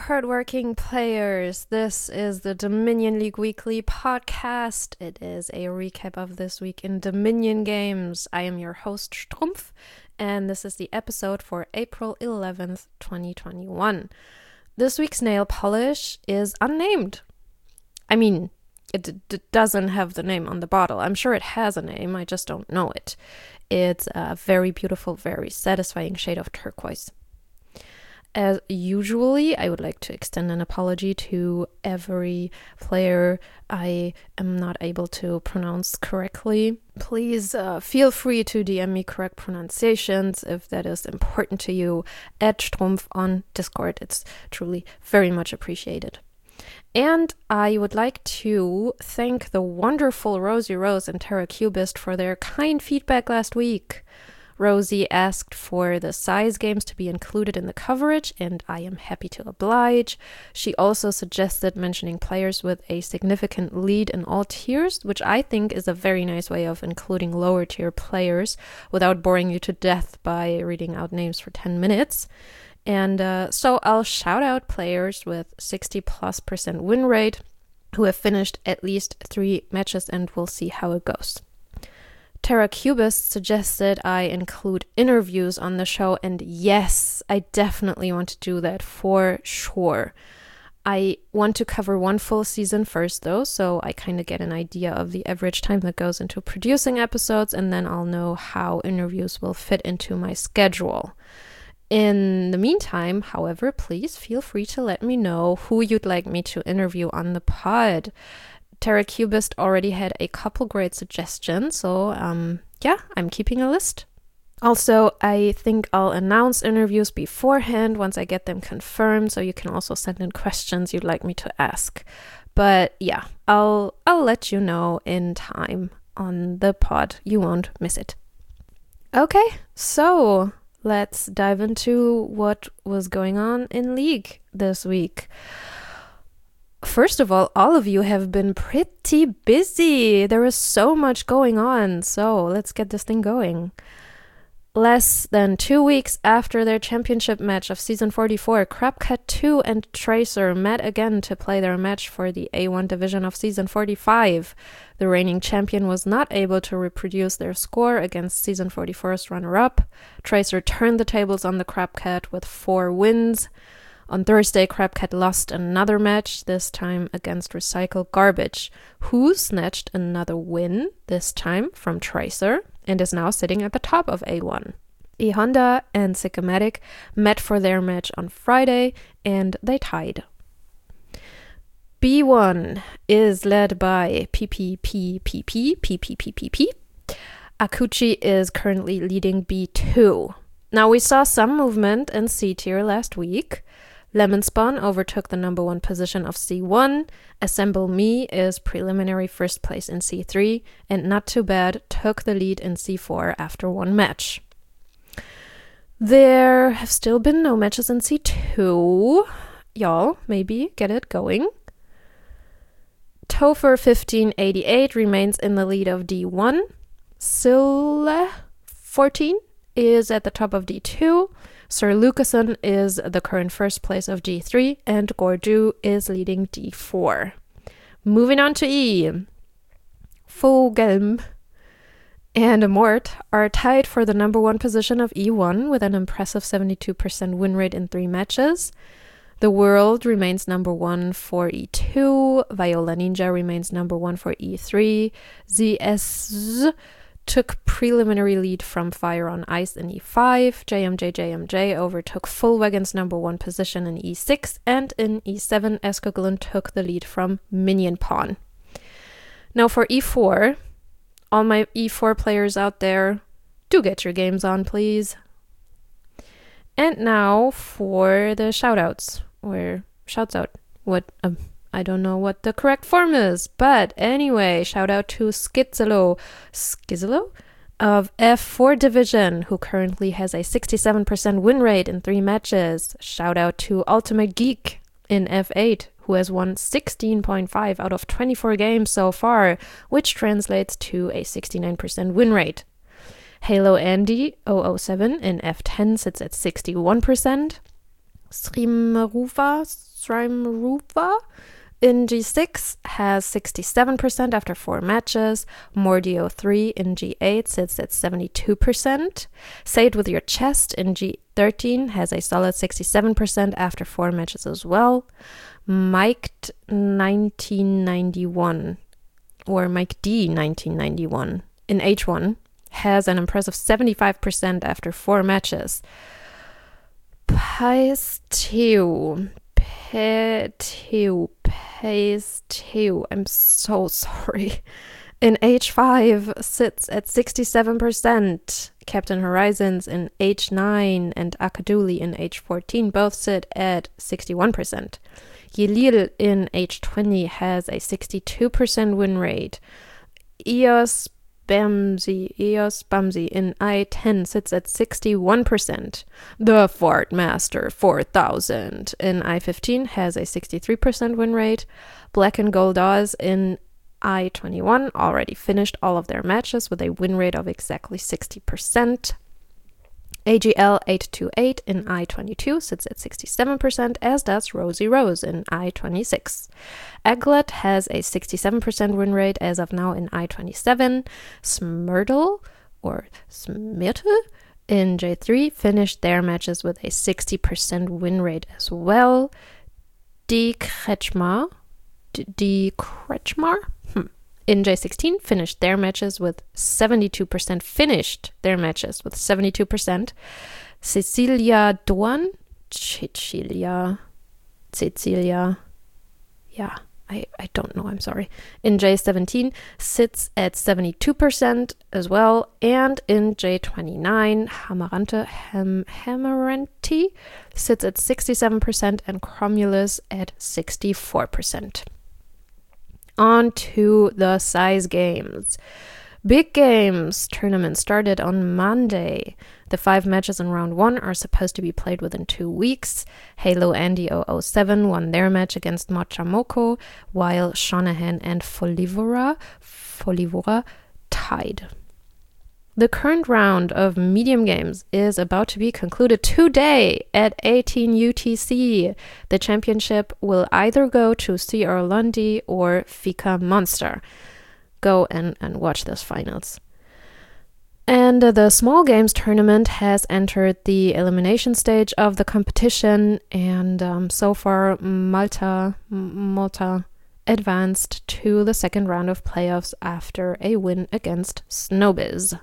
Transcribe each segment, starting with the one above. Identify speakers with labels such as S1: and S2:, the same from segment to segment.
S1: hardworking players. This is the Dominion League Weekly podcast. It is a recap of this week in Dominion games. I am your host, Strumpf, and this is the episode for April 11th, 2021. This week's nail polish is unnamed. I mean, it doesn't have the name on the bottle. I'm sure it has a name, I just don't know it. It's a very beautiful, very satisfying shade of turquoise. As usually, I would like to extend an apology to every player I am not able to pronounce correctly. Please feel free to DM me correct pronunciations if that is important to you at Strumpf on Discord. It's truly very much appreciated. And I would like to thank the wonderful Rosie Rose and Tara Cubist for their kind feedback last week. Rosie asked for the size games to be included in the coverage, and I am happy to oblige. She also suggested mentioning players with a significant lead in all tiers, which I think is a very nice way of including lower tier players without boring you to death by reading out names for 10 minutes. And so I'll shout out players with 60+% win rate who have finished at least 3 matches, and we'll see how it goes. Tara Cubist suggested I include interviews on the show, and yes, I definitely want to do that for sure. I want to cover one full season first though, so I kind of get an idea of the average time that goes into producing episodes, and then I'll know how interviews will fit into my schedule. In the meantime, however, please feel free to let me know who you'd like me to interview on the pod. Tara Cubist already had a couple great suggestions, so I'm keeping a list. Also, I think I'll announce interviews beforehand once I get them confirmed, so you can also send in questions you'd like me to ask. But yeah, I'll let you know in time on the pod. You won't miss it. Okay, so let's dive into what was going on in League this week. First of all of you have been pretty busy. There is so much going on, so let's get this thing going. Less than 2 weeks after their championship match of Season 44, Crabcat 2 and Tracer met again to play their match for the A1 division of Season 45. The reigning champion was not able to reproduce their score against Season 44's runner-up. Tracer turned the tables on the Crabcat with 4 wins. On Thursday, Crabcat lost another match, this time against Recycle Garbage, who snatched another win, this time from Tracer, and is now sitting at the top of A1. E-Honda and Sycomatic met for their match on Friday, and they tied. B1 is led by PPPPP. Akuchi is currently leading B2. Now, we saw some movement in C tier last week. Lemon Spawn overtook the number 1 position of C1, Assemble Me is preliminary first place in C3, and Not Too Bad took the lead in C4 after 1 match. There have still been no matches in C2. Y'all, maybe get it going. Topher 1588 remains in the lead of D1. Sille 14 is at the top of D2. Sir Lucason is the current first place of D3, and Gordu is leading D4. Moving on to E. Fogelm and Mort are tied for the number 1 position of E1 with an impressive 72% win rate in 3 matches. The World remains number 1 for E2. Viola Ninja remains number 1 for E3. ZS took preliminary lead from Fire on Ice in E5. JMJ overtook Fullwagon's number 1 position in E6, and in E7, Escoglin took the lead from Minion Pawn. Now for E4, all my E4 players out there, do get your games on, please. And now for the shoutouts, or shouts out. I don't know what the correct form is, but anyway, shout out to Skizelo of F4 Division, who currently has a 67% win rate in 3 matches. Shout out to Ultimate Geek in F8, who has won 16.5 out of 24 games so far, which translates to a 69% win rate. Halo Andy 007 in F10 sits at 61%. Srimaruva Srymruva in G6 has 67% after 4 matches. Mordio 3 in G8 sits at 72%. Say It With Your Chest in G13 has a solid 67% after 4 matches as well. Mike 1991 or Mike D 1991 in H1 has an impressive 75% after 4 matches. Pace 2. I'm so sorry. In H5 sits at 67%. Captain Horizons in H9 and Akaduli in H14 both sit at 61%. Yelil in H20 has a 62% win rate. Eos Bamsi in I10 sits at 61%. The Fart Master 4000 in I15 has a 63% win rate. Black and Gold Oz in I21 already finished all of their matches with a win rate of exactly 60%. AGL 828 in I22 sits at 67%, as does Rosie Rose in I26. Aglet has a 67% win rate as of now in I27. Smurtle or Smirtle in J3 finished their matches with a 60% win rate as well. Die Kretschmar in J16 finished their matches with 72%. Cecilia Duan, I don't know, I'm sorry. In J17 sits at 72% as well, and in J29 Hamaranti sits at 67% and Cromulus at 64%. On to the size games. Big Games tournament started on Monday. The 5 matches in round 1 are supposed to be played within 2 weeks. Halo Andy 007 won their match against Mochamoko, while Shanahan and Folivora tied. The current round of medium games is about to be concluded today at 18 UTC. The championship will either go to CR Lundy or Fika Monster. Go and watch those finals. And the small games tournament has entered the elimination stage of the competition, and so far Malta advanced to the second round of playoffs after a win against Snowbiz.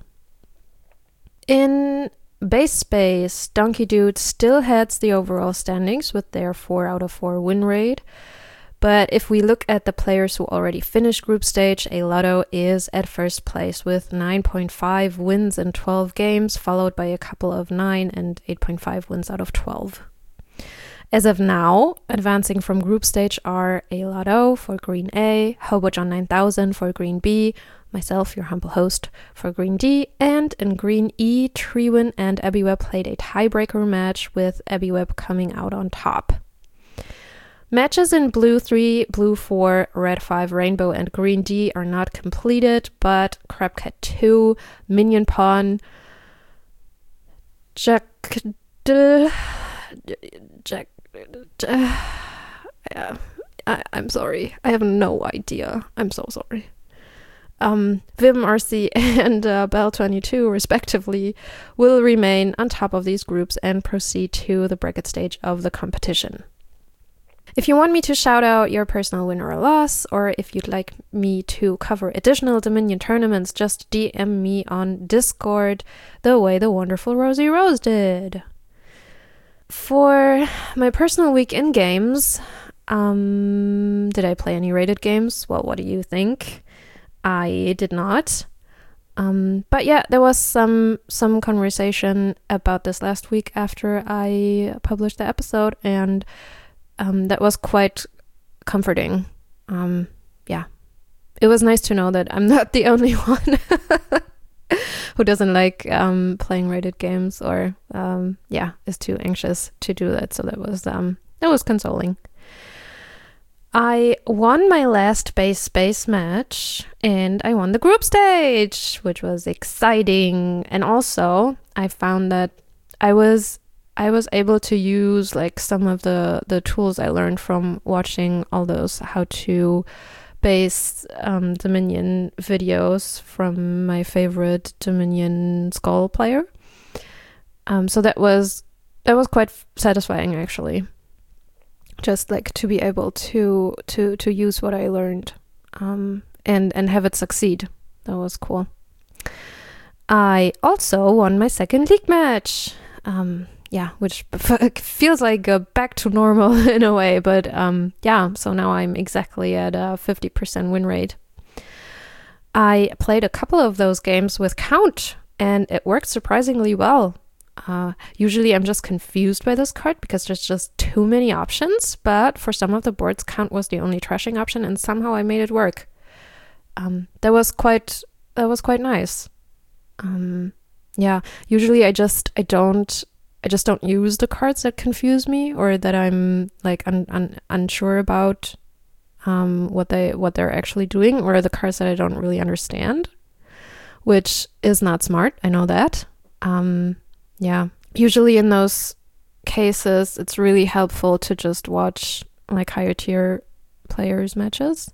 S1: In base space, Donkey Dude still heads the overall standings with their 4 out of 4 win rate. But if we look at the players who already finished group stage, Lotto is at first place with 9.5 wins in 12 games, followed by a couple of 9 and 8.5 wins out of 12. As of now, advancing from group stage are Lotto for Green A, Hobojon 9000 for Green B, myself, your humble host, for Green D, and in Green E, Treewin and Abiweb played a tiebreaker match with Abiweb coming out on top. Matches in Blue 3, Blue 4, Red 5, Rainbow, and Green D are not completed, but Crabcat 2, Minion Pawn, I'm sorry. I have no idea. I'm so sorry. Vim RC and Bell 22 respectively will remain on top of these groups and proceed to the bracket stage of the competition. If you want me to shout out your personal win or loss, or if you'd like me to cover additional Dominion tournaments, just DM me on Discord the way the wonderful Rosie Rose did. For my personal week in games, did I play any rated games? Well, what do you think? I did not. But yeah, there was some conversation about this last week after I published the episode, and that was quite comforting. Yeah, it was nice to know that I'm not the only one who doesn't like playing rated games, or is too anxious to do that. So that was consoling. I won my last base space match, and I won the group stage, which was exciting. And also, I found that I was I was able to use like some of the tools I learned from watching all those how to base Dominion videos from my favorite Dominion Skull player. So that was quite satisfying, actually. Just like to be able to use what I learned and have it succeed. That was cool. I also won my second league match. Which feels like back to normal in a way, but so now I'm exactly at a 50% win rate. I played a couple of those games with Count, and it worked surprisingly well. Usually I'm just confused by this card because there's just too many options, but for some of the boards, Count was the only trashing option, and somehow I made it work. That was quite nice. Usually I just don't use the cards that confuse me or that I'm like unsure about what they're actually doing, or the cards that I don't really understand, which is not smart. I know that. Usually in those cases, it's really helpful to just watch like higher tier players' matches.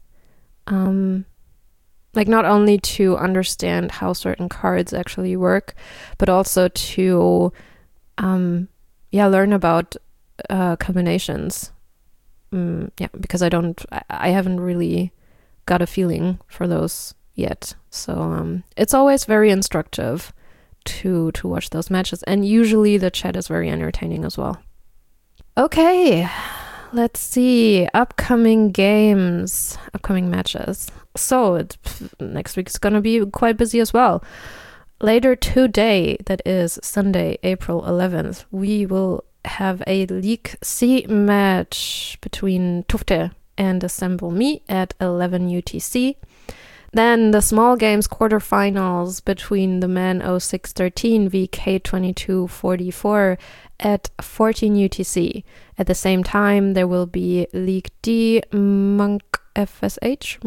S1: Like not only to understand how certain cards actually work, but also to learn about combinations. Because I haven't really got a feeling for those yet. So it's always very instructive to watch those matches, and usually the chat is very entertaining as well. Okay, let's see. Upcoming matches. So next week's gonna be quite busy as well. Later today, that is Sunday, April 11th, we will have a League C match between Tufte and Assemble Me at 11 UTC. Then the small games quarterfinals between the men 0613 VK 2244 at 14 UTC. At the same time, there will be League D Monk FSH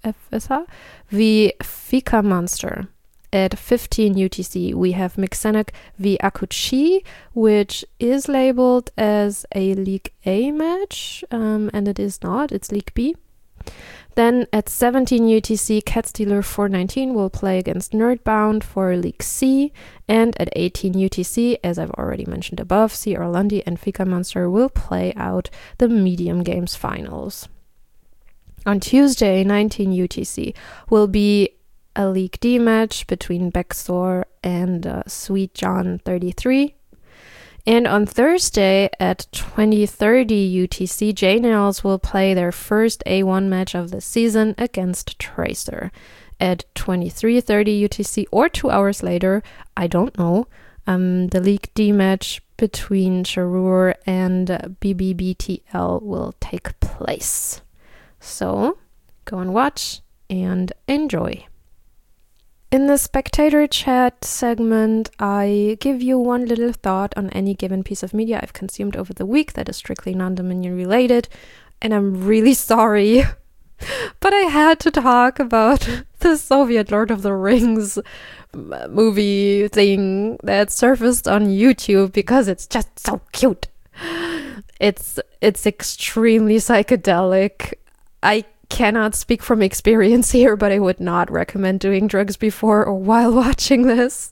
S1: v Fika Monster. At 15 UTC, we have Mixenic v Akuchi, which is labeled as a League A match, and it is not, it's League B. Then at 17 UTC, Catstealer 419 will play against Nerdbound for League C, and at 18 UTC, as I've already mentioned above, C. Orlandi and Fika Monster will play out the medium games finals. On Tuesday, 19 UTC, will be a League D match between Backstore and Sweet John 33. And on Thursday at 20:30 UTC, J-Nails will play their first A1 match of the season against Tracer. At 23:30 UTC or 2 hours later, I don't know, the League D match between Charur and BBBTL will take place. So go and watch and enjoy. In the spectator chat segment, I give you one little thought on any given piece of media I've consumed over the week that is strictly non-Dominion related, and I'm really sorry, but I had to talk about the Soviet Lord of the Rings movie thing that surfaced on YouTube because it's just so cute. It's extremely psychedelic. I cannot speak from experience here, but I would not recommend doing drugs before or while watching this.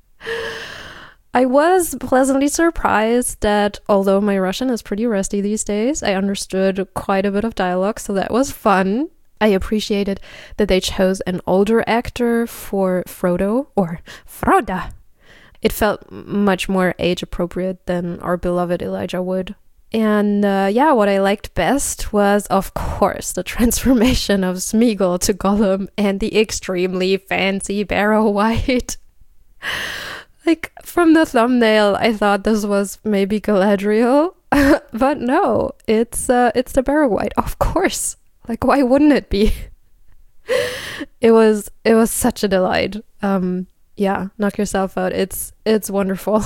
S1: I was pleasantly surprised that although my Russian is pretty rusty these days, I understood quite a bit of dialogue, so that was fun. I appreciated that they chose an older actor for Frodo, or Froda. It felt much more age appropriate than our beloved Elijah Wood. And what I liked best was, of course, the transformation of Smeagol to Gollum and the extremely fancy Barrow White. Like, from the thumbnail, I thought this was maybe Galadriel, but no, it's the Barrow White, of course. Like, why wouldn't it be? It was such a delight. Knock yourself out. It's wonderful.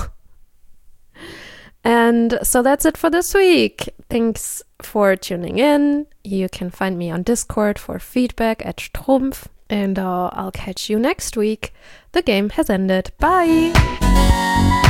S1: And so that's it for this week. Thanks for tuning in. You can find me on Discord for feedback at Strumpf. And I'll catch you next week. The game has ended. Bye!